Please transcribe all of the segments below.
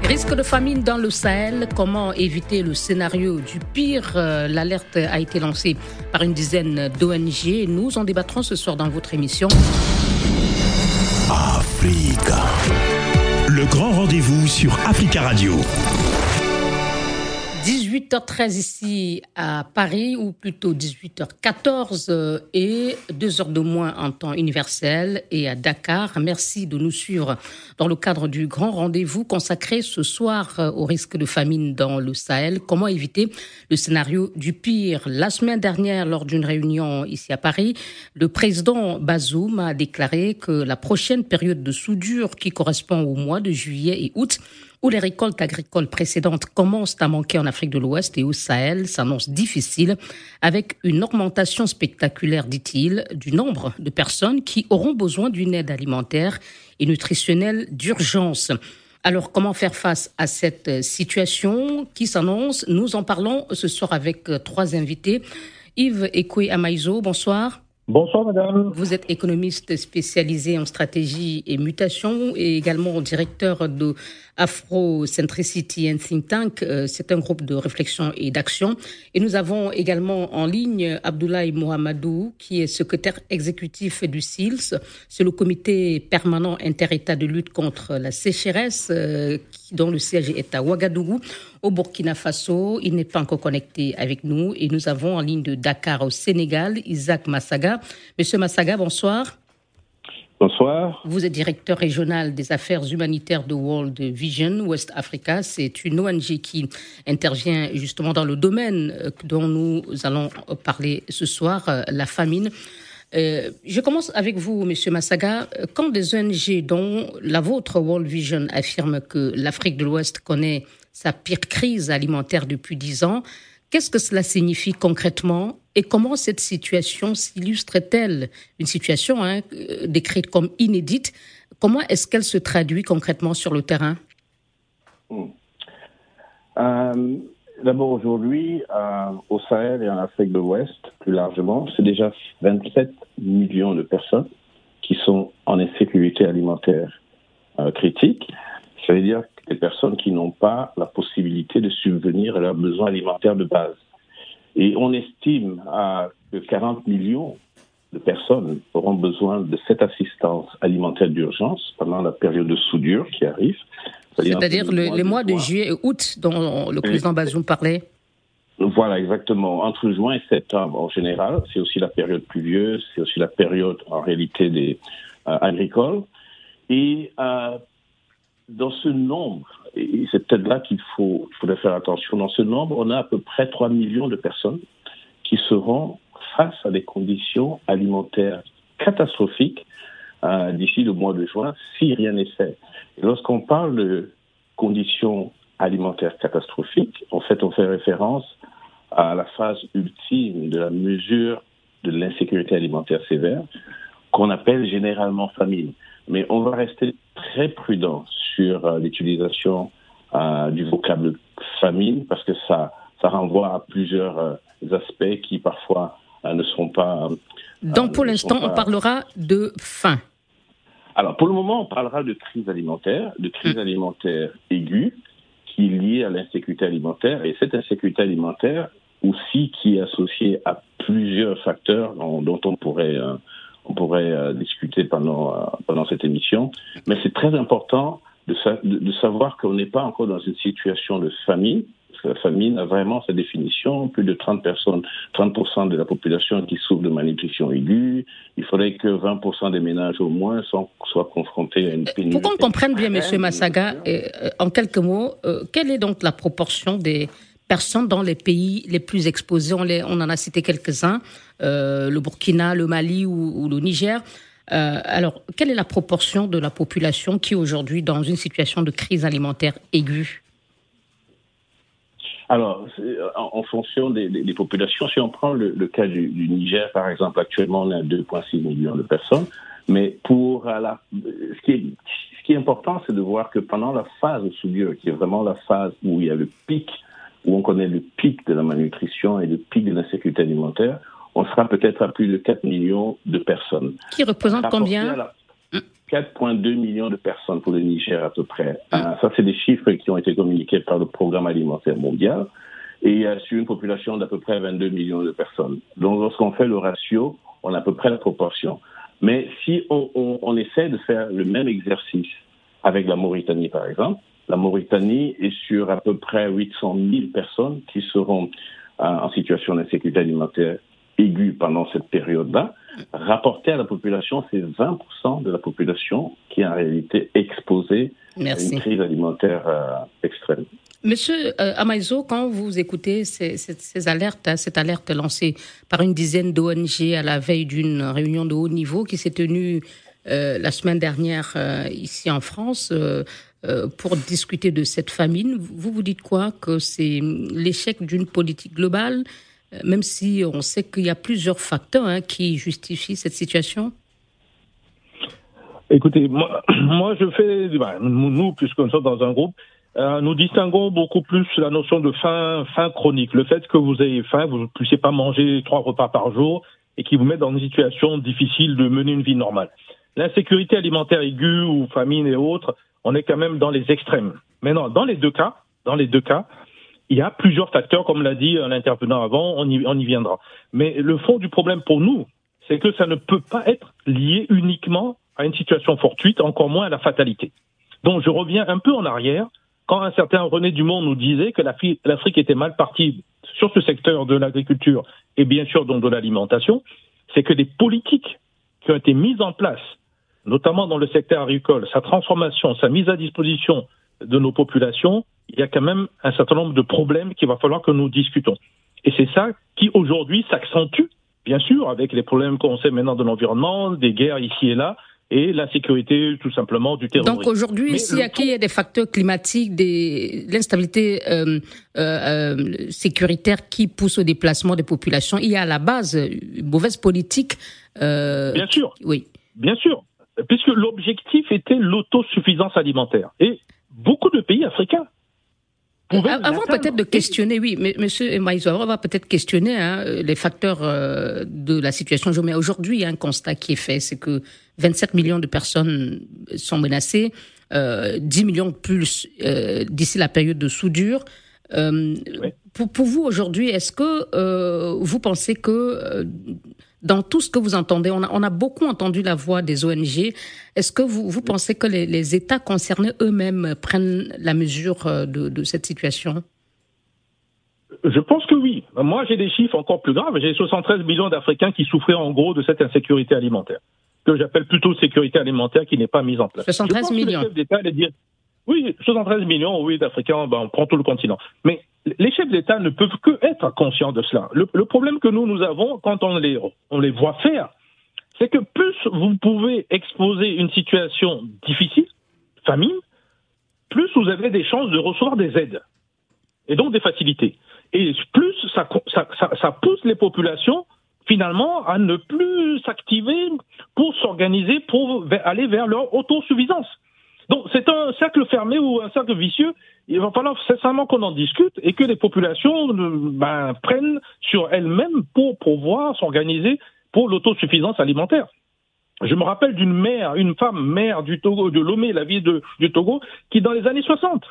Risque de famine dans le Sahel, comment éviter le scénario du pire? L'alerte a été lancée par une dizaine d'ONG. Nous en débattrons ce soir dans votre émission. Africa. Le grand rendez-vous sur Africa Radio. 18h13 ici à Paris, ou plutôt 18h14 et 2h de moins en temps universel et à Dakar. Merci de nous suivre dans le cadre du grand rendez-vous consacré ce soir au risque de famine dans le Sahel. Comment éviter le scénario du pire? La semaine dernière, lors d'une réunion ici à Paris, le président Bazoum a déclaré que la prochaine période de soudure, qui correspond au mois de juillet et août, où les récoltes agricoles précédentes commencent à manquer en Afrique de l'Ouest et au Sahel, s'annonce difficile, avec une augmentation spectaculaire, dit-il, du nombre de personnes qui auront besoin d'une aide alimentaire et nutritionnelle d'urgence. Alors, comment faire face à cette situation qui s'annonce? Nous en parlons ce soir avec trois invités. Yves Ekwe Amaïzo, bonsoir. Bonsoir madame. Vous êtes économiste spécialisé en stratégie et mutation et également directeur de Afrocentricity and Think Tank. C'est un groupe de réflexion et d'action. Et nous avons également en ligne Abdoulaye Mohamedou, qui est secrétaire exécutif du CILS. C'est le comité permanent inter-État de lutte contre la sécheresse, dont le siège est à Ouagadougou, au Burkina Faso. Il n'est pas encore connecté avec nous. Et nous avons en ligne de Dakar, au Sénégal, Isaac Massaga. Monsieur Massaga, bonsoir. Bonsoir. Vous êtes directeur régional des affaires humanitaires de World Vision West Africa. C'est une ONG qui intervient justement dans le domaine dont nous allons parler ce soir, la famine. Je commence avec vous, Monsieur Massaga. Quand des ONG, dont la vôtre, World Vision, affirment que l'Afrique de l'Ouest connaît sa pire crise alimentaire depuis 10 ans, qu'est-ce que cela signifie concrètement et comment cette situation s'illustre-t-elle? Une situation décrite comme inédite, comment est-ce qu'elle se traduit concrètement sur le terrain? D'abord aujourd'hui, au Sahel et en Afrique de l'Ouest, plus largement, c'est déjà 27 millions de personnes qui sont en insécurité alimentaire critique. Ça veut dire des personnes qui n'ont pas la possibilité de subvenir à leurs besoins alimentaires de base. Et on estime que 40 millions de personnes auront besoin de cette assistance alimentaire d'urgence pendant la période de soudure qui arrive. C'est-à-dire les mois de juillet et août dont le président Bazoum parlait. Voilà, exactement. Entre juin et septembre, en général, c'est aussi la période pluvieuse, c'est aussi la période, en réalité, des agricoles. Et dans ce nombre, et c'est peut-être là qu'il faudrait faire attention, dans ce nombre, on a à peu près 3 millions de personnes qui seront face à des conditions alimentaires catastrophiques d'ici le mois de juin, si rien n'est fait. Et lorsqu'on parle de conditions alimentaires catastrophiques, en fait, on fait référence à la phase ultime de la mesure de l'insécurité alimentaire sévère, qu'on appelle généralement famine. Mais on va rester très prudent sur l'utilisation du vocable famine parce que ça renvoie à plusieurs aspects qui parfois ne sont pas... Donc pour l'instant, on parlera de faim. Alors pour le moment, on parlera de crise alimentaire aiguë qui est liée à l'insécurité alimentaire. Et cette insécurité alimentaire aussi qui est associée à plusieurs facteurs dont on pourrait discuter pendant cette émission. Mais c'est très important de savoir qu'on n'est pas encore dans une situation de famine. Parce que la famine a vraiment sa définition. Plus de 30% de la population qui souffre de malnutrition aiguë. Il faudrait que 20% des ménages au moins soient confrontés à une pénurie. Pour qu'on comprenne bien, M. Massaga, en quelques mots, quelle est donc la proportion des personnes dans les pays les plus exposés? On en a cité quelques-uns, le Burkina, le Mali ou le Niger. Alors, quelle est la proportion de la population qui est aujourd'hui dans une situation de crise alimentaire aiguë? Alors, en fonction des populations, si on prend le cas du Niger, par exemple, actuellement, on est à 2,6 millions de personnes. Mais ce qui est important, c'est de voir que pendant la phase de soudure, qui est vraiment la phase où il y a le pic, où on connaît le pic de la malnutrition et le pic de l'insécurité alimentaire, on sera peut-être à plus de 4 millions de personnes. Qui représente combien? 4,2 millions de personnes pour le Niger à peu près. Ça, c'est des chiffres qui ont été communiqués par le Programme alimentaire mondial et sur une population d'à peu près 22 millions de personnes. Donc, lorsqu'on fait le ratio, on a à peu près la proportion. Mais si on essaie de faire le même exercice avec la Mauritanie, par exemple, la Mauritanie est sur à peu près 800 000 personnes qui seront en situation d'insécurité alimentaire aiguë pendant cette période-là. Rapporté à la population, c'est 20% de la population qui est en réalité exposée à une crise alimentaire extrême. Monsieur Amaïso, quand vous écoutez ces alertes, cette alerte lancée par une dizaine d'ONG à la veille d'une réunion de haut niveau qui s'est tenue la semaine dernière ici en France pour discuter de cette famine, vous dites quoi? Que c'est l'échec d'une politique globale, même si on sait qu'il y a plusieurs facteurs qui justifient cette situation? Écoutez, moi nous, puisque nous sommes dans un groupe, nous distinguons beaucoup plus la notion de faim chronique. Le fait que vous ayez faim, vous ne puissiez pas manger 3 repas par jour et qui vous met dans une situation difficile de mener une vie normale. L'insécurité alimentaire aiguë ou famine et autres, on est quand même dans les extrêmes. Maintenant, dans les deux cas, il y a plusieurs facteurs, comme l'a dit l'intervenant avant, on y viendra. Mais le fond du problème pour nous, c'est que ça ne peut pas être lié uniquement à une situation fortuite, encore moins à la fatalité. Donc je reviens un peu en arrière, quand un certain René Dumont nous disait que l'Afrique était mal partie sur ce secteur de l'agriculture et bien sûr donc de l'alimentation, c'est que les politiques qui ont été mises en place, notamment dans le secteur agricole, sa transformation, sa mise à disposition de nos populations, il y a quand même un certain nombre de problèmes qu'il va falloir que nous discutons. Et c'est ça qui aujourd'hui s'accentue, bien sûr, avec les problèmes qu'on sait maintenant de l'environnement, des guerres ici et là, et l'insécurité, tout simplement, du terrorisme. Donc aujourd'hui, s'il y a des facteurs climatiques, l'instabilité sécuritaire qui pousse au déplacement des populations, il y a à la base une mauvaise politique. Bien sûr. Oui. Bien sûr. Puisque l'objectif était l'autosuffisance alimentaire. Et beaucoup de pays africains avant peut-être de questionner, oui, mais Monsieur Maïso, on va peut-être questionner les facteurs de la situation. Mais aujourd'hui, il y a un constat qui est fait, c'est que 27 millions de personnes sont menacées, 10 millions de plus d'ici la période de soudure. Oui. Pour vous aujourd'hui, est-ce que vous pensez que dans tout ce que vous entendez, on a beaucoup entendu la voix des ONG. Est-ce que vous pensez que les États concernés eux-mêmes prennent la mesure de cette situation? Je pense que oui. Moi, j'ai des chiffres encore plus graves. J'ai 73 millions d'Africains qui souffraient en gros de cette insécurité alimentaire, que j'appelle plutôt sécurité alimentaire qui n'est pas mise en place. 73 millions. Oui, 73 millions, oui, d'Africains, on prend tout le continent. Mais les chefs d'État ne peuvent que être conscients de cela. Le problème que nous avons quand on les voit faire, c'est que plus vous pouvez exposer une situation difficile, famine, plus vous avez des chances de recevoir des aides et donc des facilités. Et plus ça pousse les populations finalement à ne plus s'activer pour s'organiser, pour aller vers leur autosuffisance. Donc c'est un cercle fermé ou un cercle vicieux. Il va falloir sincèrement qu'on en discute et que les populations prennent sur elles-mêmes pour pouvoir s'organiser pour l'autosuffisance alimentaire. Je me rappelle une femme maire du Togo, de Lomé, la ville du Togo, qui dans les années 60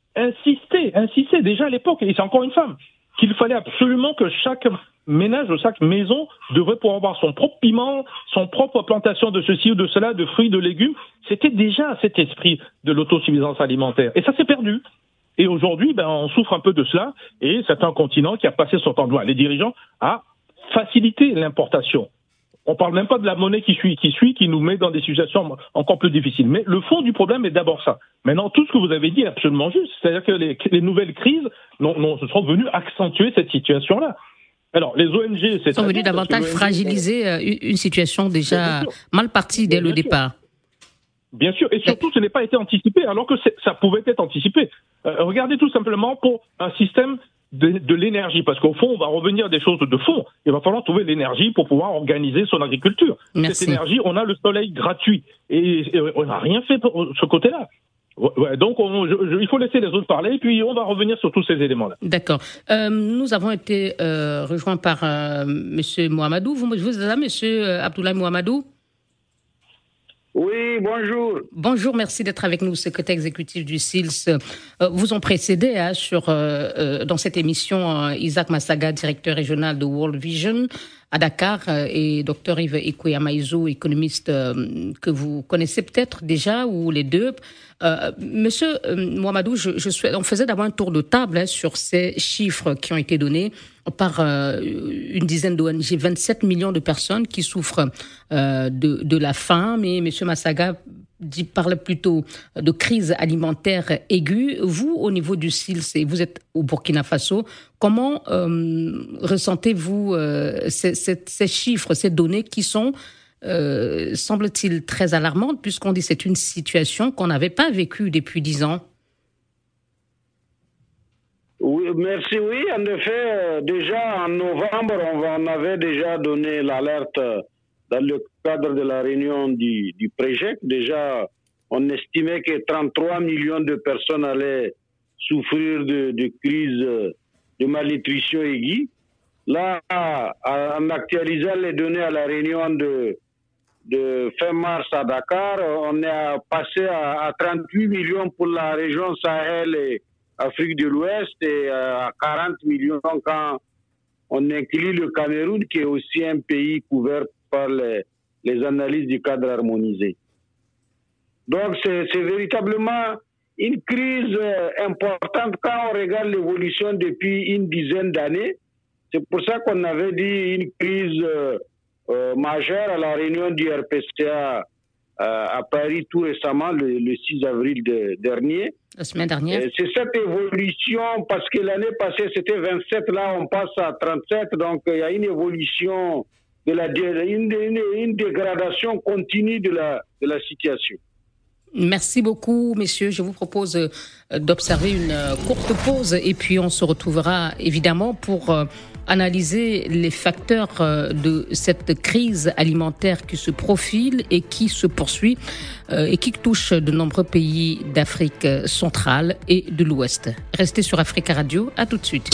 insistait déjà à l'époque, et c'est encore une femme, qu'il fallait absolument que chaque ménage, chaque maison devrait pouvoir avoir son propre piment, son propre plantation de ceci ou de cela, de fruits, de légumes. C'était déjà cet esprit de l'autosuffisance alimentaire. Et ça s'est perdu. Et aujourd'hui, on souffre un peu de cela. Et c'est un continent qui a passé son temps, les dirigeants, à faciliter l'importation. On ne parle même pas de la monnaie qui nous met dans des situations encore plus difficiles. Mais le fond du problème est d'abord ça. Maintenant, tout ce que vous avez dit est absolument juste. C'est-à-dire que les nouvelles crises sont venues accentuer cette situation-là. Alors, les ONG, sont venues davantage fragiliser une situation déjà mal partie dès le départ. Bien sûr, et surtout, ce n'est pas été anticipé, alors que ça pouvait être anticipé. Regardez tout simplement pour un système de l'énergie, parce qu'au fond, on va revenir à des choses de fond. Il va falloir trouver l'énergie pour pouvoir organiser son agriculture. Merci. Cette énergie, on a le soleil gratuit, et on n'a rien fait pour ce côté-là. Ouais, donc, il faut laisser les autres parler, puis on va revenir sur tous ces éléments-là. D'accord. Nous avons été rejoints par M. Mohamedou. Vous êtes là, M. Abdoulaye Mohamedou? Oui, bonjour. Bonjour, merci d'être avec nous, secrétaire exécutif du SILS. Vous ont précédé dans cette émission Isaac Massaga, directeur régional de World Vision à Dakar, et Dr Yves Ekweyamaïzo, économiste que vous connaissez peut-être déjà, ou les deux. Monsieur Mohamedou, on faisait d'abord un tour de table sur ces chiffres qui ont été donnés par une dizaine d'ONG, 27 millions de personnes qui souffrent de la faim, mais monsieur Massaga parle plutôt de crise alimentaire aiguë. Vous, au niveau du SILS, et vous êtes au Burkina Faso, comment ressentez-vous ces chiffres, ces données qui sont, semble-t-il, très alarmantes, puisqu'on dit que c'est une situation qu'on n'avait pas vécue depuis 10 ans? Oui, merci. Oui, en effet, déjà en novembre, on avait déjà donné l'alerte dans le cadre de la réunion du PREJEC. Déjà, on estimait que 33 millions de personnes allaient souffrir de crise de malnutrition aiguë. Là, en actualisant les données à la réunion de fin mars à Dakar, on est passé à 38 millions pour la région Sahel et Afrique de l'Ouest et à 40 millions quand on inclut le Cameroun, qui est aussi un pays couvert par les analyses du cadre harmonisé. Donc c'est véritablement une crise importante quand on regarde l'évolution depuis une dizaine d'années. C'est pour ça qu'on avait dit une crise majeure à la réunion du RPCA à Paris tout récemment, le 6 avril dernier. La semaine dernière. C'est cette évolution, parce que l'année passée c'était 27, là on passe à 37, donc il y a une évolution, une dégradation continue de la situation. Merci beaucoup, messieurs. Je vous propose d'observer une courte pause et puis on se retrouvera évidemment pour analyser les facteurs de cette crise alimentaire qui se profile et qui se poursuit et qui touche de nombreux pays d'Afrique centrale et de l'Ouest. Restez sur Africa Radio. À tout de suite.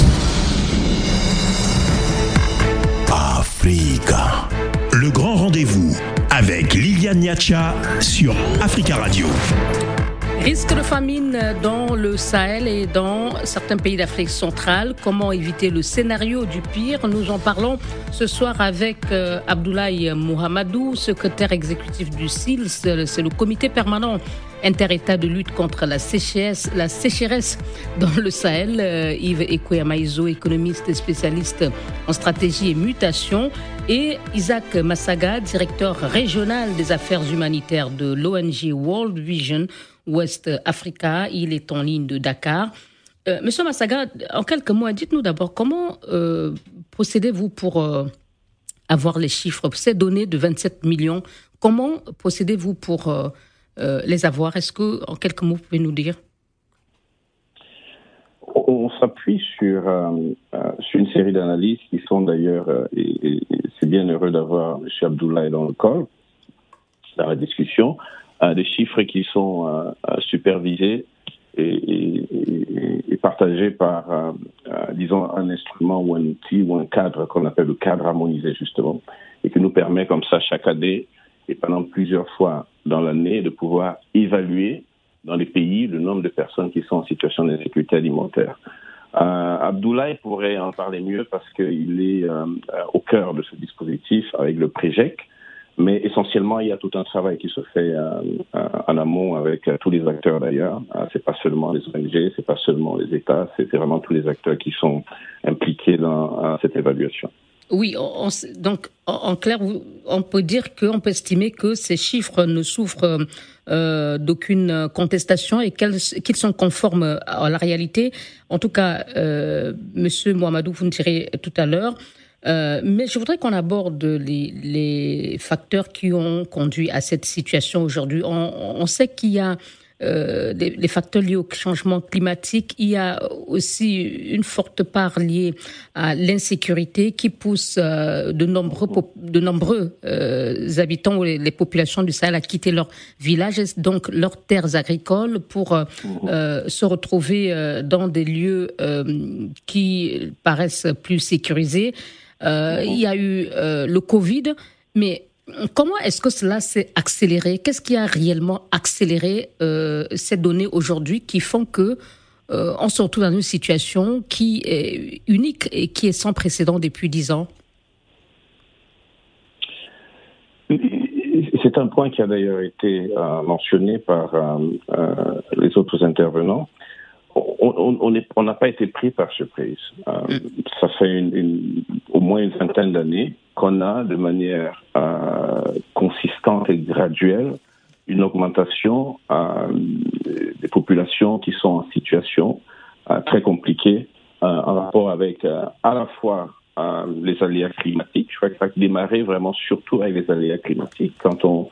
Africa. Le grand rendez-vous avec Liliane Niacha sur Africa Radio. Risque de famine dans le Sahel et dans certains pays d'Afrique centrale. Comment éviter le scénario du pire? Nous en parlons ce soir avec Abdoulaye Mohamedou, secrétaire exécutif du SILS. C'est le comité permanent inter-État de lutte contre la sécheresse dans le Sahel. Yves Ekweyamaïzo, économiste et spécialiste en stratégie et mutation. Et Isaac Massaga, directeur régional des affaires humanitaires de l'ONG World Vision West Africa. Il est en ligne de Dakar. Monsieur Massaga, en quelques mots, dites-nous d'abord comment procédez-vous pour avoir les chiffres, ces données de 27 millions. Comment procédez-vous pour les avoir? Est-ce que, en quelques mots, vous pouvez nous dire? On s'appuie sur une série d'analyses qui sont d'ailleurs, et c'est bien heureux d'avoir M. Abdoulaye dans le call, dans la discussion, des chiffres qui sont supervisés et partagés par, disons, un instrument ou un outil ou un cadre qu'on appelle le cadre harmonisé, justement, et qui nous permet comme ça chaque année et pendant plusieurs fois dans l'année de pouvoir évaluer dans les pays le nombre de personnes qui sont en situation d'insécurité alimentaire. Abdoulaye pourrait en parler mieux parce qu'il est au cœur de ce dispositif avec le PREJEC, mais essentiellement il y a tout un travail qui se fait en amont avec tous les acteurs d'ailleurs. C'est pas seulement les ONG, c'est pas seulement les États, c'est vraiment tous les acteurs qui sont impliqués dans cette évaluation. Oui, donc en clair, on peut dire qu'on peut estimer que ces chiffres ne souffrent d'aucune contestation et qu'ils sont conformes à la réalité. En tout cas, Monsieur Mohamedou, vous me direz tout à l'heure. Mais je voudrais qu'on aborde les facteurs qui ont conduit à cette situation aujourd'hui. On sait qu'il y a les facteurs liés au changement climatique. Il y a aussi une forte part liée à l'insécurité qui pousse de nombreux habitants ou les populations du Sahel à quitter leurs villages, donc leurs terres agricoles, pour se retrouver dans des lieux qui paraissent plus sécurisés. Il y a eu le Covid, mais comment est-ce que cela s'est accéléré? Qu'est-ce qui a réellement accéléré ces données aujourd'hui qui font que on se retrouve dans une situation qui est unique et qui est sans précédent depuis 10 ans? C'est un point qui a d'ailleurs été mentionné par les autres intervenants. On n'a pas été pris par surprise. Ça fait au moins une vingtaine d'années qu'on a de manière consistante et graduelle une augmentation des populations qui sont en situation très compliquée en rapport avec à la fois les aléas climatiques. Je crois que ça a démarré vraiment surtout avec les aléas climatiques. Quand on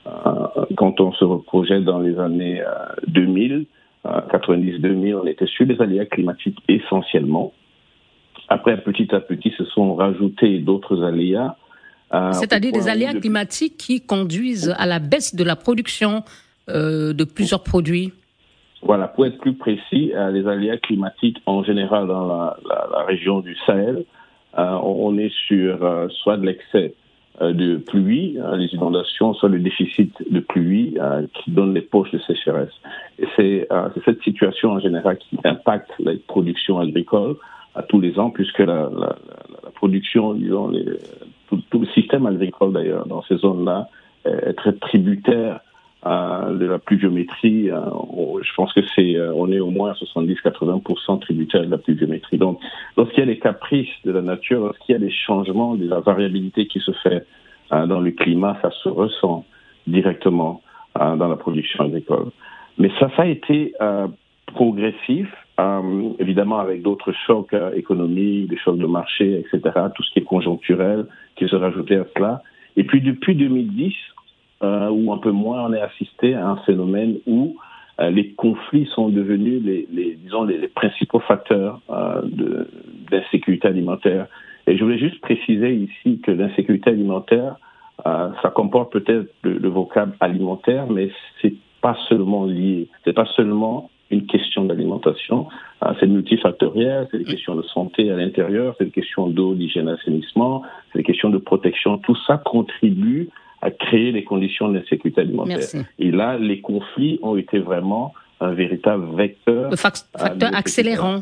se reprojette dans les années 2000, 90-2000, on était sur les aléas climatiques essentiellement. Après, petit à petit, se sont rajoutés d'autres aléas. C'est-à-dire des aléas climatiques qui conduisent à la baisse de la production de plusieurs produits. Voilà, pour être plus précis, les aléas climatiques en général dans la région du Sahel, on est sur soit de l'excès de pluie, les inondations, soit le déficit de pluie qui donne les poches de sécheresse. Et c'est cette situation en général qui impacte la production agricole à tous les ans, puisque la production, disons, tout le système agricole d'ailleurs dans ces zones-là est très tributaire de la pluviométrie. Je pense que on est au moins à 70-80% tributaire de la pluviométrie. Donc, lorsqu'il y a des caprices de la nature, lorsqu'il y a des changements, de la variabilité qui se fait dans le climat, ça se ressent directement dans la production agricole. Mais ça a été progressif, évidemment avec d'autres chocs économiques, des chocs de marché, etc., tout ce qui est conjoncturel qui se rajoutait à cela. Et puis depuis 2010, ou un peu moins, on est assisté à un phénomène où les conflits sont devenus les principaux facteurs d'insécurité alimentaire. Et je voulais juste préciser ici que l'insécurité alimentaire, ça comporte peut-être le vocable alimentaire, mais c'est pas seulement lié. C'est pas seulement une question d'alimentation. C'est multifactoriel, c'est des questions de santé à l'intérieur, c'est des questions d'eau, d'hygiène, d'assainissement, c'est des questions de protection. Tout ça contribue à créer les conditions d'insécurité alimentaire. Merci. Et là, les conflits ont été vraiment un véritable vecteur. Le facteur accélérant.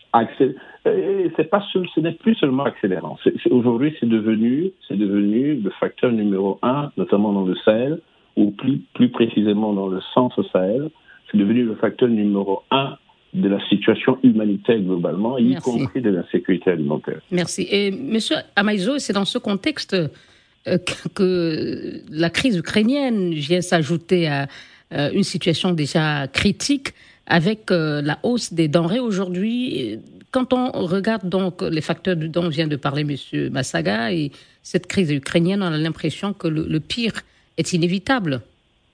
Ce n'est plus seulement accélérant. Aujourd'hui, c'est devenu le facteur numéro 1, notamment dans le Sahel, ou plus précisément dans le centre Sahel. C'est devenu le facteur numéro 1 de la situation humanitaire globalement, y compris de l'insécurité alimentaire. Merci. Et M. Amaïzo, c'est dans ce contexte que la crise ukrainienne vient s'ajouter à une situation déjà critique avec la hausse des denrées aujourd'hui. Quand on regarde donc les facteurs dont vient de parler M. Massaga et cette crise ukrainienne, on a l'impression que le pire est inévitable.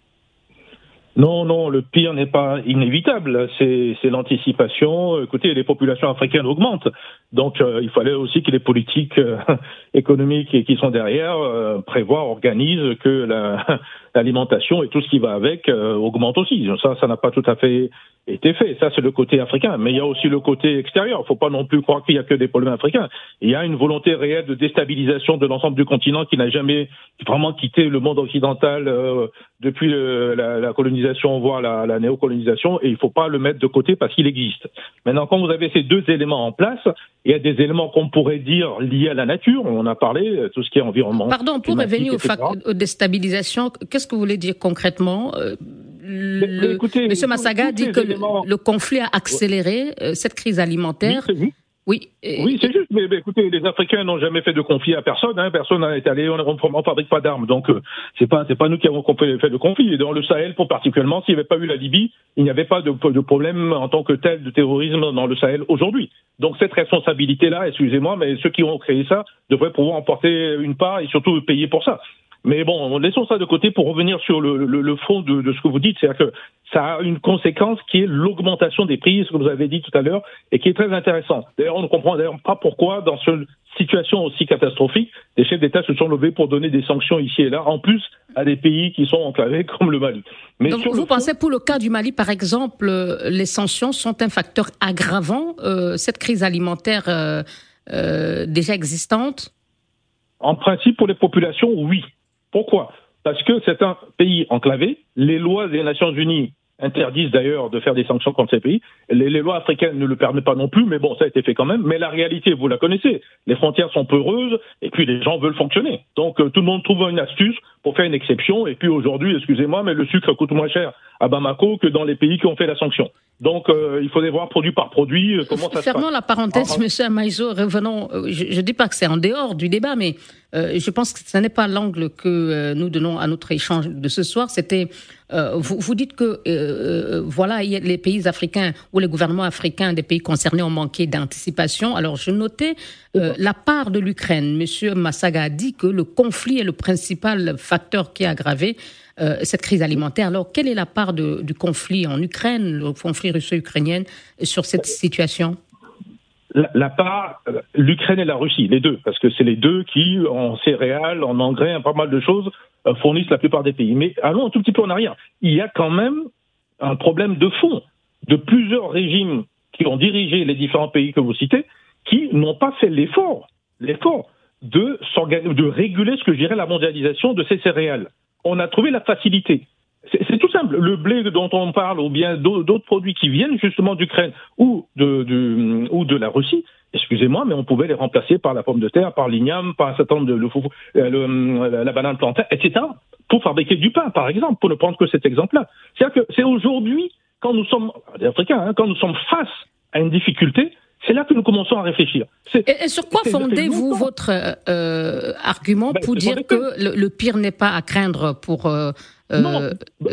Non, le pire n'est pas inévitable, c'est l'anticipation. Écoutez, les populations africaines augmentent, donc il fallait aussi que les politiques économiques qui sont derrière prévoient, organisent que l'alimentation et tout ce qui va avec augmente aussi. Ça n'a pas tout à fait été fait. Ça, c'est le côté africain. Mais il y a aussi le côté extérieur. Il ne faut pas non plus croire qu'il n'y a que des problèmes africains. Il y a une volonté réelle de déstabilisation de l'ensemble du continent qui n'a jamais vraiment quitté le monde occidental depuis la colonisation, voire la néocolonisation. Et il ne faut pas le mettre de côté parce qu'il existe. Maintenant, quand vous avez ces deux éléments en place, il y a des éléments qu'on pourrait dire liés à la nature. On en a parlé, tout ce qui est environnement. Pardon, pour revenir aux déstabilisations, qu'est-ce que vous voulez dire concrètement? Monsieur Massaga dit que le conflit a accéléré cette crise alimentaire. Oui, c'est juste. Mais écoutez, les Africains n'ont jamais fait de conflit à personne. Personne n'est allé. On ne fabrique pas d'armes. Donc, c'est pas nous qui avons fait de conflit. Et dans le Sahel, pour particulièrement, s'il n'y avait pas eu la Libye, il n'y avait pas de problème en tant que tel de terrorisme dans le Sahel aujourd'hui. Donc, cette responsabilité-là, excusez-moi, mais ceux qui ont créé ça devraient pouvoir en porter une part et surtout payer pour ça. Mais bon, laissons ça de côté pour revenir sur le fond de ce que vous dites. C'est-à-dire que ça a une conséquence qui est l'augmentation des prix, ce que vous avez dit tout à l'heure, et qui est très intéressant. D'ailleurs, on ne comprend d'ailleurs pas pourquoi, dans cette situation aussi catastrophique, les chefs d'État se sont levés pour donner des sanctions ici et là, en plus à des pays qui sont enclavés comme le Mali. Mais donc, vous pensez pour le cas du Mali, par exemple, les sanctions sont un facteur aggravant, cette crise alimentaire déjà existante? En principe, pour les populations, oui. Pourquoi ? Parce que c'est un pays enclavé. Les lois des Nations Unies interdisent d'ailleurs de faire des sanctions contre ces pays. Les lois africaines ne le permettent pas non plus, mais bon, ça a été fait quand même. Mais la réalité, vous la connaissez, les frontières sont peureuses et puis les gens veulent fonctionner. Donc tout le monde trouve une astuce pour faire une exception. Et puis aujourd'hui, excusez-moi, mais le sucre coûte moins cher à Bamako que dans les pays qui ont fait la sanction. Donc il faudrait voir produit par produit comment ça se passe. Fermons la parenthèse, M. Amaïso, revenons. Je ne dis pas que c'est en dehors du débat, mais je pense que ce n'est pas l'angle que nous donnons à notre échange de ce soir. C'était, vous dites que voilà, les pays africains ou les gouvernements africains des pays concernés ont manqué d'anticipation. Alors je notais la part de l'Ukraine. M. Massaga a dit que le conflit est le principal facteur qui a aggravé cette crise alimentaire. Alors, quelle est la part du conflit en Ukraine, le conflit russo-ukrainien, sur cette situation ? La part, l'Ukraine et la Russie, les deux, parce que c'est les deux qui, en céréales, en engrais, pas mal de choses, fournissent la plupart des pays. Mais allons un tout petit peu en arrière. Il y a quand même un problème de fond de plusieurs régimes qui ont dirigé les différents pays que vous citez, qui n'ont pas fait l'effort de réguler ce que je dirais la mondialisation de ces céréales. On a trouvé la facilité. C'est tout simple. Le blé dont on parle, ou bien d'autres produits qui viennent justement d'Ukraine ou de la Russie, excusez-moi, mais on pouvait les remplacer par la pomme de terre, par l'igname, par un certain nombre de la banane plantain, etc., pour fabriquer du pain, par exemple, pour ne prendre que cet exemple-là. C'est-à-dire que c'est aujourd'hui, quand nous sommes, les Africains, quand nous sommes face à une difficulté, c'est là que nous commençons à réfléchir. Et sur quoi fondez-vous votre argument pour dire que le pire n'est pas à craindre pour ces pays ?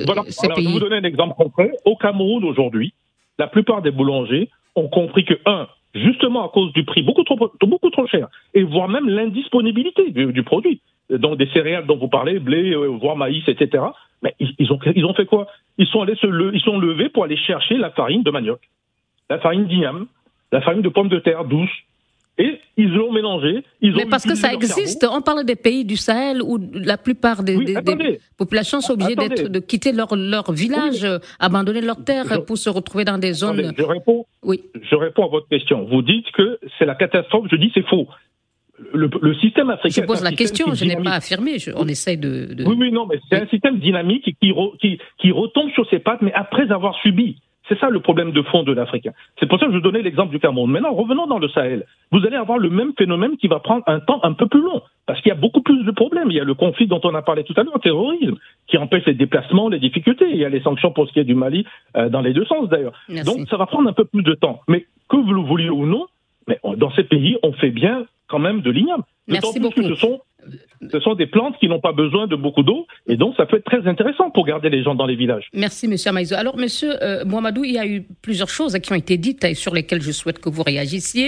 Je vais vous donner un exemple concret. Au Cameroun, aujourd'hui, la plupart des boulangers ont compris que, justement à cause du prix beaucoup trop cher, et voire même l'indisponibilité du produit, donc des céréales dont vous parlez, blé, voire maïs, etc., mais ils ont fait quoi ? Ils sont levés pour aller chercher la farine de manioc, la farine d'igname, la farine de pommes de terre douces, et ils l'ont mélangé. Mais parce que ça existe, on parle des pays du Sahel où la plupart des populations sont obligées de quitter leur village, abandonner leurs terres pour se retrouver dans des zones... Je réponds à votre question. Vous dites que c'est la catastrophe, je dis c'est faux. Le système africain... Je pose la question, je n'ai pas affirmé, on essaye de... Oui, non, mais c'est un système dynamique qui retombe sur ses pattes, mais après avoir subi. C'est ça le problème de fond de l'Africain. C'est pour ça que je donnais l'exemple du Cameroun. Maintenant, revenons dans le Sahel. Vous allez avoir le même phénomène qui va prendre un temps un peu plus long, parce qu'il y a beaucoup plus de problèmes. Il y a le conflit dont on a parlé tout à l'heure, le terrorisme, qui empêche les déplacements, les difficultés. Il y a les sanctions pour ce qui est du Mali, dans les deux sens d'ailleurs. Merci. Donc ça va prendre un peu plus de temps. Mais que vous le vouliez ou non, mais dans ces pays, on fait bien quand même de l'igname. Merci beaucoup. Ce sont des plantes qui n'ont pas besoin de beaucoup d'eau, et donc ça peut être très intéressant pour garder les gens dans les villages. Merci, M. Amaïso. Alors, M. Mohamedou, il y a eu plusieurs choses qui ont été dites et sur lesquelles je souhaite que vous réagissiez.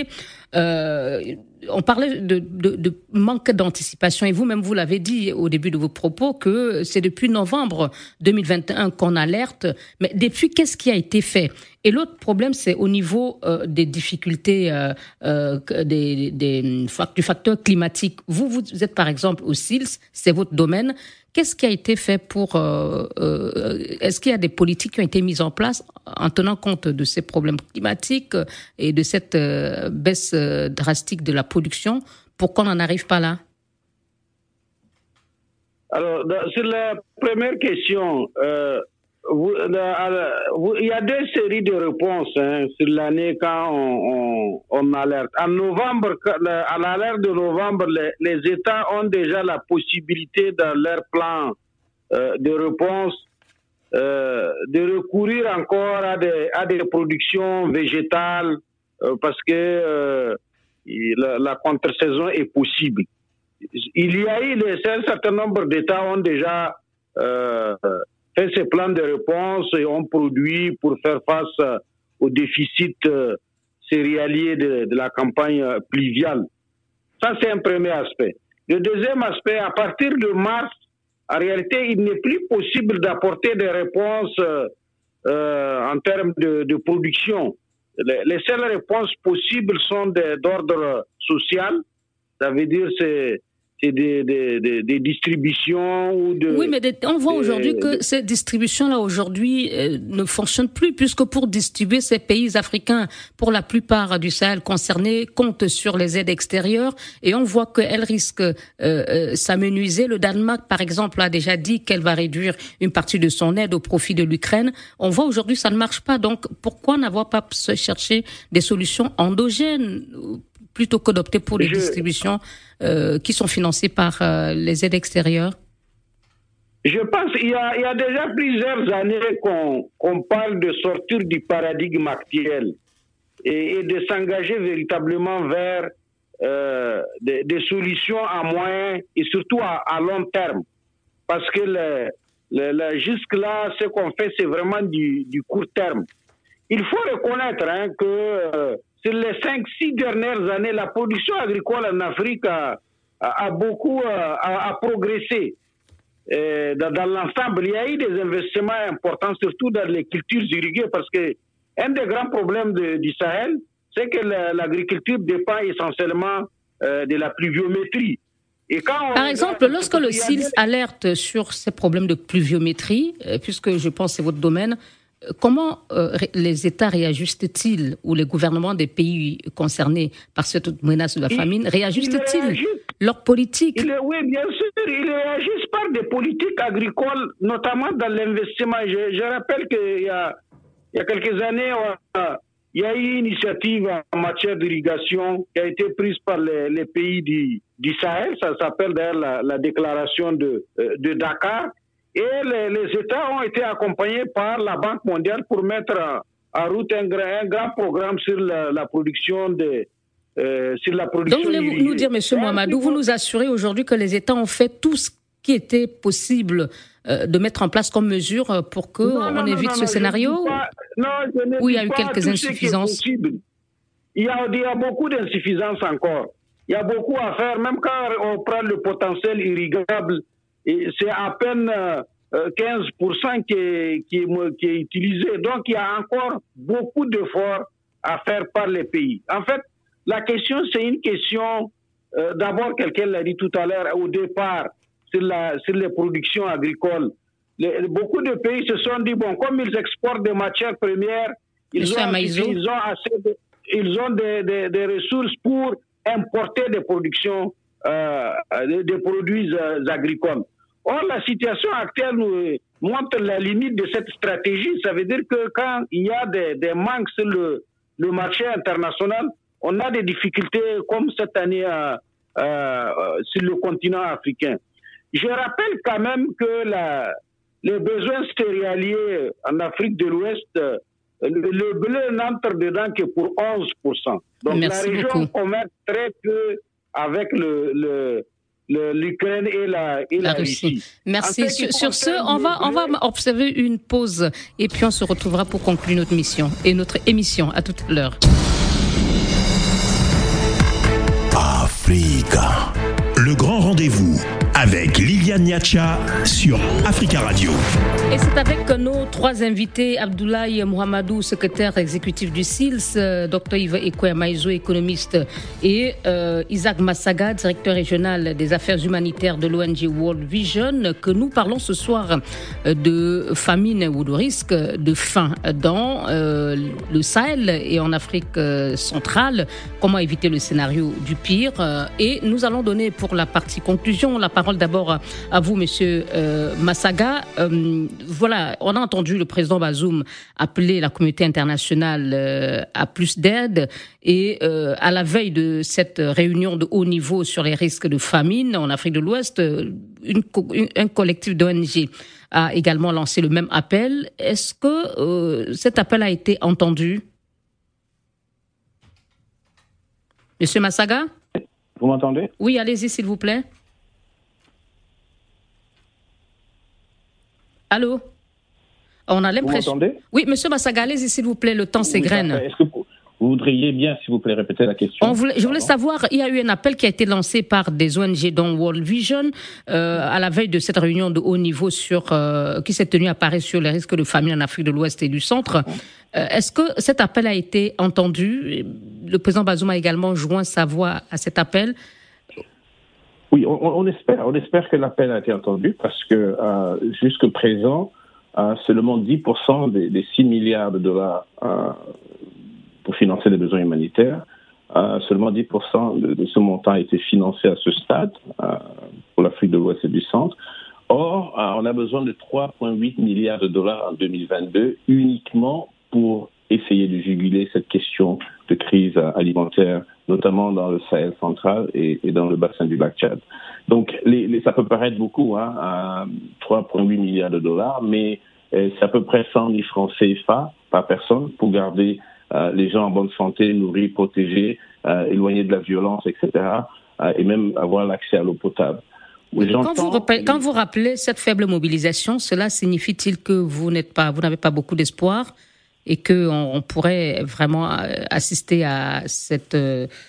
On parlait de manque d'anticipation, et vous-même, vous l'avez dit au début de vos propos, que c'est depuis novembre 2021 qu'on alerte. Mais depuis, qu'est-ce qui a été fait ? Et l'autre problème, c'est au niveau des difficultés du facteur climatique. Vous êtes par exemple au SILS, c'est votre domaine. Qu'est-ce qui a été fait pour... est-ce qu'il y a des politiques qui ont été mises en place en tenant compte de ces problèmes climatiques et de cette baisse drastique de la production pour qu'on n'en arrive pas là ? Alors, sur la première question, il y a deux séries de réponses sur l'année quand on alerte. En novembre, à l'alerte de novembre, les États ont déjà la possibilité dans leur plan de réponse de recourir encore à des productions végétales parce que la contre-saison est possible. Il y a eu un certain nombre d'États ont déjà fait ces plans de réponse et ont produit pour faire face au déficit céréalier de la campagne pluviale. Ça, c'est un premier aspect. Le deuxième aspect, à partir de mars, en réalité, il n'est plus possible d'apporter des réponses en termes de production. Les seules réponses possibles sont d'ordre social. Ça veut dire c'est des distributions ou de... Oui, mais on voit aujourd'hui que ces distributions-là, aujourd'hui, ne fonctionnent plus, puisque pour distribuer ces pays africains, pour la plupart du Sahel concernés, comptent sur les aides extérieures, et on voit qu'elles risquent s'amenuiser. Le Danemark, par exemple, a déjà dit qu'elle va réduire une partie de son aide au profit de l'Ukraine. On voit aujourd'hui que ça ne marche pas. Donc, pourquoi n'avoir pas cherché des solutions endogènes plutôt que d'opter pour des distributions qui sont financées par les aides extérieures? Je pense qu'il y a déjà plusieurs années qu'on parle de sortir du paradigme actuel et de s'engager véritablement vers des solutions à moyen et surtout à long terme. Parce que jusque-là, ce qu'on fait, c'est vraiment du court terme. Il faut reconnaître que sur les 5-6 dernières années, la production agricole en Afrique a beaucoup progressé. Dans l'ensemble, il y a eu des investissements importants, surtout dans les cultures irriguées, parce que un des grands problèmes du Sahel, c'est que l'agriculture dépend essentiellement de la pluviométrie. Et par exemple, lorsque le SILS alerte sur ces problèmes de pluviométrie, puisque je pense que c'est votre domaine, comment les États réajustent-ils, ou les gouvernements des pays concernés par cette menace de la famine, réajustent-ils leur politique? Oui, bien sûr, ils réagissent par des politiques agricoles, notamment dans l'investissement. Je rappelle qu'il y a quelques années, il y a eu une initiative en matière d'irrigation qui a été prise par les pays du Sahel. Ça s'appelle d'ailleurs la déclaration de Dakar. Et les États ont été accompagnés par la Banque mondiale pour mettre en route un grand programme sur la production Donc, voulez-vous nous dire, M. Mohamedou, vous nous assurez aujourd'hui que les États ont fait tout ce qui était possible de mettre en place comme mesure pour qu'on évite ce scénario? Où il y a eu quelques insuffisances? Il y a beaucoup d'insuffisances encore. Il y a beaucoup à faire, même quand on prend le potentiel irrigable. Et c'est à peine 15% qui est utilisé. Donc, il y a encore beaucoup d'efforts à faire par les pays. En fait, la question, c'est une question, d'abord, quelqu'un l'a dit tout à l'heure, au départ, sur les productions agricoles. Beaucoup de pays se sont dit, bon, comme ils exportent des matières premières, ils ont des ressources pour importer des productions, des produits agricoles. Or, la situation actuelle nous montre la limite de cette stratégie. Ça veut dire que quand il y a des manques sur le marché international, on a des difficultés comme cette année sur le continent africain. Je rappelle quand même que les besoins céréaliers en Afrique de l'Ouest, le blé n'entre dedans que pour 11%. Donc Merci la région beaucoup. commerce très peu avec l'Ukraine et la Russie. Merci. Sur ce, on va observer une pause et puis on se retrouvera pour conclure notre mission et notre émission. À tout à l'heure. Africa. Le grand rendez-vous avec Liliane Niacha sur Africa Radio. Et c'est avec nos trois invités, Abdoulaye Mohamedou, secrétaire exécutif du SILS, Dr Yves Ekwea-Maizou, économiste, et Isaac Massaga, directeur régional des affaires humanitaires de l'ONG World Vision, que nous parlons ce soir de famine ou de risque de faim dans le Sahel et en Afrique centrale. Comment éviter le scénario du pire? Et nous allons donner pour la partie conclusion la parole d'abord à vous, Monsieur Massaga. Voilà, on a entendu le président Bazoum appeler la communauté internationale à plus d'aide et à la veille de cette réunion de haut niveau sur les risques de famine en Afrique de l'Ouest, un collectif d'ONG a également lancé le même appel. Est-ce que cet appel a été entendu? Monsieur Massaga? Vous m'entendez? Oui, allez-y, s'il vous plaît. Allô? On a l'impression... Vous m'entendez? Oui, monsieur Massaga, allez-y, s'il vous plaît, le temps s'égrène. Est-ce que vous voudriez bien, s'il vous plaît, répéter la question? Je voulais savoir, il y a eu un appel qui a été lancé par des ONG dont World Vision à la veille de cette réunion de haut niveau qui s'est tenue à Paris sur les risques de famine en Afrique de l'Ouest et du Centre. Est-ce que cet appel a été entendu? Le président Bazoum a également joint sa voix à cet appel. Oui, on espère que l'appel a été entendu parce que jusque présent, seulement 10% des 6 milliards de dollars pour financer les besoins humanitaires, seulement 10% de ce montant a été financé à ce stade pour l'Afrique de l'Ouest et du Centre. Or, on a besoin de 3,8 milliards de dollars en 2022 uniquement pour essayer de juguler cette question de crise alimentaire, notamment dans le Sahel central et dans le bassin du lac Tchad. Donc, ça peut paraître beaucoup, 3,8 milliards de dollars, mais c'est à peu près 100 000 francs CFA par personne pour garder les gens en bonne santé, nourris, protégés, éloignés de la violence, etc., et même avoir l'accès à l'eau potable. Quand vous rappelez cette faible mobilisation, cela signifie-t-il que vous n'avez pas beaucoup d'espoir et qu'on pourrait vraiment assister à cette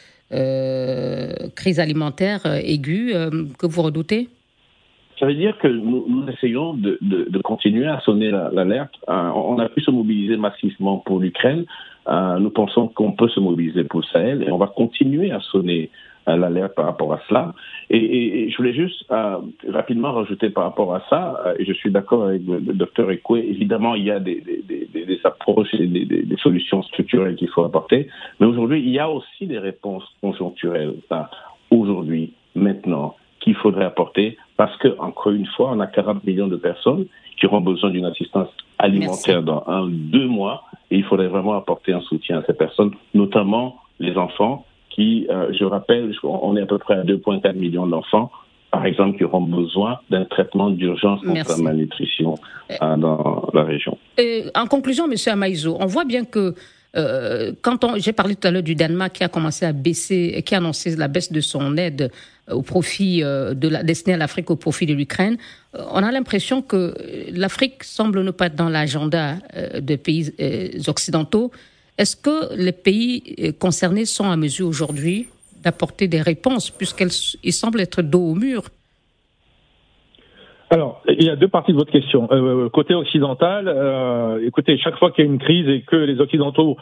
crise alimentaire aiguë que vous redoutez? Ça veut dire que nous essayons de continuer à sonner l'alerte. On a pu se mobiliser massivement pour l'Ukraine. Nous pensons qu'on peut se mobiliser pour le Sahel et on va continuer à sonner l'alerte par rapport à cela. Et je voulais juste rapidement rajouter par rapport à ça, et je suis d'accord avec le docteur Ekwe, évidemment il y a des approches et des solutions structurelles qu'il faut apporter, mais aujourd'hui il y a aussi des réponses conjoncturelles, aujourd'hui, maintenant, qu'il faudrait apporter, parce que, encore une fois, on a 40 millions de personnes qui auront besoin d'une assistance alimentaire dans 1-2 mois, et il faudrait vraiment apporter un soutien à ces personnes, notamment les enfants, qui, je rappelle, on est à peu près à 2,4 millions d'enfants, par exemple, qui auront besoin d'un traitement d'urgence contre la malnutrition dans la région. En conclusion, M. Amaïzo, on voit bien que j'ai parlé tout à l'heure du Danemark qui a commencé à baisser, qui a annoncé la baisse de son aide au profit destinée à l'Afrique au profit de l'Ukraine. On a l'impression que l'Afrique semble ne pas être dans l'agenda des pays occidentaux. Est-ce que les pays concernés sont à mesure aujourd'hui d'apporter des réponses puisqu'ils semblent être dos au mur? Alors, il y a deux parties de votre question. Côté occidental, écoutez, chaque fois qu'il y a une crise et que les Occidentaux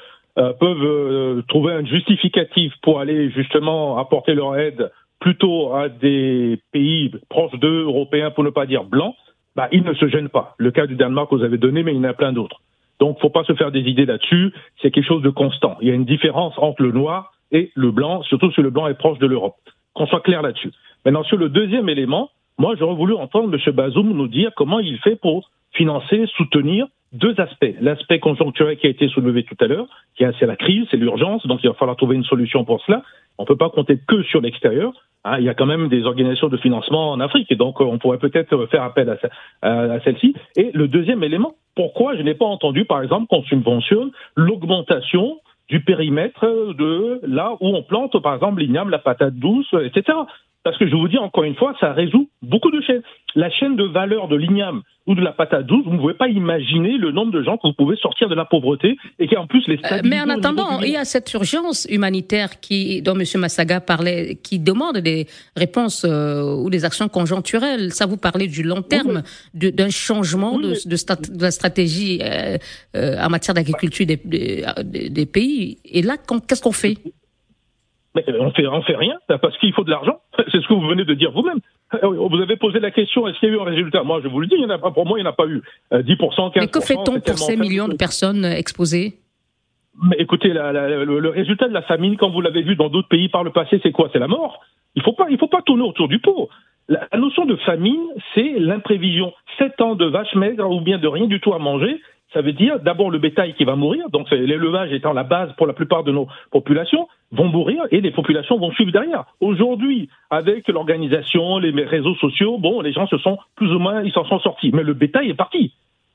peuvent trouver un justificatif pour aller justement apporter leur aide plutôt à des pays proches d'eux, européens, pour ne pas dire blancs, ils ne se gênent pas. Le cas du Danemark, vous avez donné, mais il y en a plein d'autres. Donc, faut pas se faire des idées là-dessus. C'est quelque chose de constant. Il y a une différence entre le noir et le blanc, surtout si le blanc est proche de l'Europe. Qu'on soit clair là-dessus. Maintenant, sur le deuxième élément, moi, j'aurais voulu entendre M. Bazoum nous dire comment il fait pour financer, soutenir deux aspects. L'aspect conjoncturel qui a été soulevé tout à l'heure, c'est la crise, c'est l'urgence, donc il va falloir trouver une solution pour cela. On ne peut pas compter que sur l'extérieur. Il y a quand même des organisations de financement en Afrique, et donc on pourrait peut-être faire appel à celle-ci. Et le deuxième élément, pourquoi je n'ai pas entendu, par exemple, qu'on subventionne l'augmentation du périmètre de là où on plante, par exemple, l'igname, la patate douce, etc. Parce que je vous dis encore une fois, ça résout beaucoup de chaînes. La chaîne de valeur de l'igname ou de la patate douce, vous ne pouvez pas imaginer le nombre de gens que vous pouvez sortir de la pauvreté et qui en plus les stabilise. Mais en attendant, il y a cette urgence humanitaire dont M. Massaga parlait, qui demande des réponses ou des actions conjoncturelles. Ça, vous parlez du long terme, d'un changement de la stratégie en matière d'agriculture des pays. Et là, qu'est-ce qu'on fait? Mais on fait rien, parce qu'il faut de l'argent. C'est ce que vous venez de dire vous-même. Vous avez posé la question, est-ce qu'il y a eu un résultat? Moi, je vous le dis, pour moi, il n'y en a pas eu. 10%, 15%. Mais que fait-on pour ces millions de personnes exposées? Mais écoutez, le résultat de la famine, comme vous l'avez vu dans d'autres pays par le passé, c'est quoi? C'est la mort. Il faut pas tourner autour du pot. La notion de famine, c'est l'imprévision. 7 ans de vaches maigres ou bien de rien du tout à manger, ça veut dire d'abord le bétail qui va mourir, donc l'élevage étant la base pour la plupart de nos populations, vont mourir et les populations vont suivre derrière. Aujourd'hui, avec l'organisation, les réseaux sociaux, les gens se sont plus ou moins, ils s'en sont sortis. Mais le bétail est parti.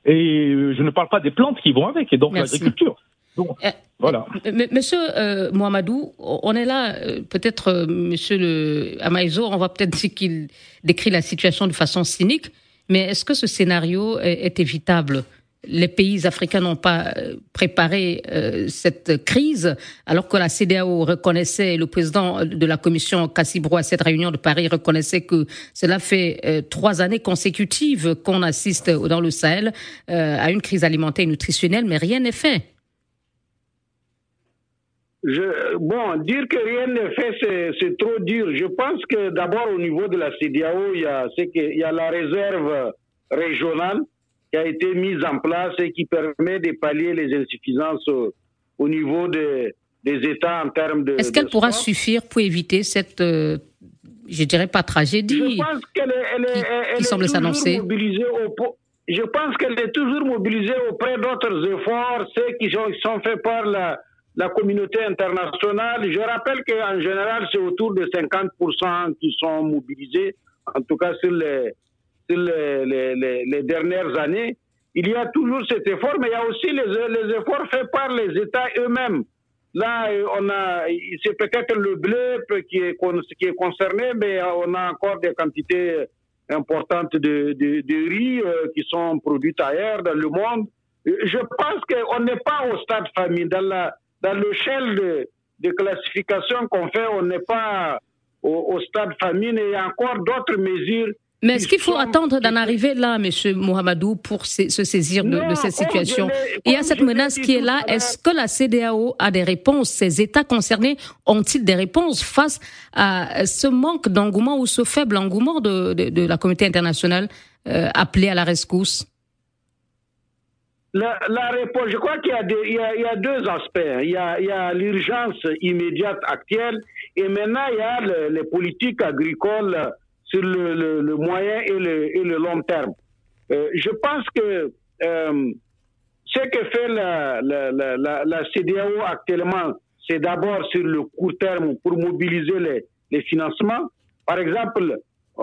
Et je ne parle pas des plantes qui vont avec, et donc l'agriculture. Donc, voilà. Monsieur Mohamedou, on est là, peut-être, Monsieur Amaïzo, on va peut-être dire qu'il décrit la situation de façon cynique, mais est-ce que ce scénario est évitable? Les pays africains n'ont pas préparé cette crise, alors que la CEDEAO reconnaissait, le président de la commission Kassibro à cette réunion de Paris reconnaissait que cela fait 3 années consécutives qu'on assiste dans le Sahel à une crise alimentaire et nutritionnelle, mais rien n'est fait. dire que rien n'est fait, c'est trop dur. Je pense que d'abord au niveau de la CEDEAO, il y a la réserve régionale qui a été mise en place et qui permet de pallier les insuffisances au niveau des États en termes de... Est-ce qu'elle pourra suffire pour éviter cette, je dirais pas tragédie, je pense qu'elle qui semble s'annoncer? Je pense qu'elle est toujours mobilisée auprès d'autres efforts, ceux qui sont faits par la communauté internationale. Je rappelle qu'en général, c'est autour de 50% qui sont mobilisés, en tout cas sur les dernières années. Il y a toujours cet effort, mais il y a aussi les efforts faits par les États eux-mêmes. Là, c'est peut-être le blé qui est concerné, mais on a encore des quantités importantes de riz qui sont produites ailleurs dans le monde. Je pense qu'on n'est pas au stade famine. Dans l'échelle de classification qu'on fait, on n'est pas au stade famine et il y a encore d'autres mesures. Mais est-ce qu'il faut attendre d'en arriver là, M. Mohamedou, pour se saisir de cette situation? Il y a cette menace qui est là. Est-ce que la CEDEAO a des réponses? Ces États concernés ont-ils des réponses face à ce manque d'engouement ou ce faible engouement de la communauté internationale appelée à la rescousse? La réponse, je crois qu'il y a deux aspects. Il y a l'urgence immédiate actuelle et maintenant il y a les politiques agricoles sur le moyen et le long terme. Je pense que ce que fait la CEDEAO actuellement, c'est d'abord sur le court terme pour mobiliser les financements. Par exemple,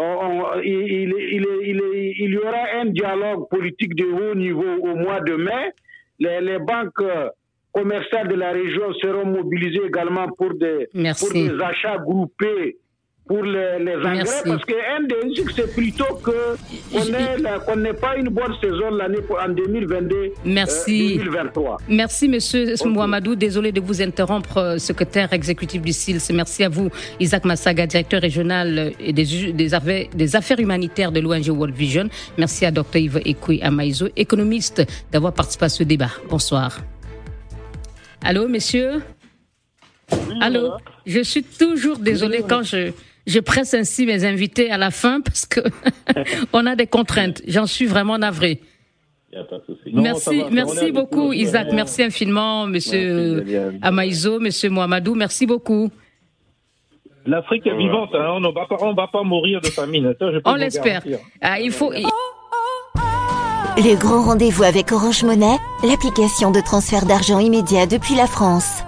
il y aura un dialogue politique de haut niveau au mois de mai. Les banques commerciales de la région seront mobilisées également pour des achats groupés pour les engrais. Merci. Parce qu'un des risques, c'est plutôt qu'on n'ait pas une bonne saison l'année en 2022. Merci. 2023. Merci, monsieur Mohamedou. Désolé de vous interrompre, secrétaire exécutif du SILS. Merci à vous, Isaac Massaga, directeur régional des affaires humanitaires de l'ONG World Vision. Merci à Dr Yves Ekoui Amaïzo, économiste, d'avoir participé à ce débat. Bonsoir. Allô, messieurs? Oui, allô? voilà. Je suis toujours désolée quand je presse ainsi mes invités à la fin parce que on a des contraintes. J'en suis vraiment navrée. Il n'y a pas de souci. Merci beaucoup, Isaac. Merci infiniment, monsieur Amaïzo, monsieur Mohamedou. Merci beaucoup. L'Afrique est vivante, hein. On ne va pas mourir de famine. Ça, je peux on l'espère. Il faut. Le grand rendez-vous avec Orange Monnaie, l'application de transfert d'argent immédiat depuis la France.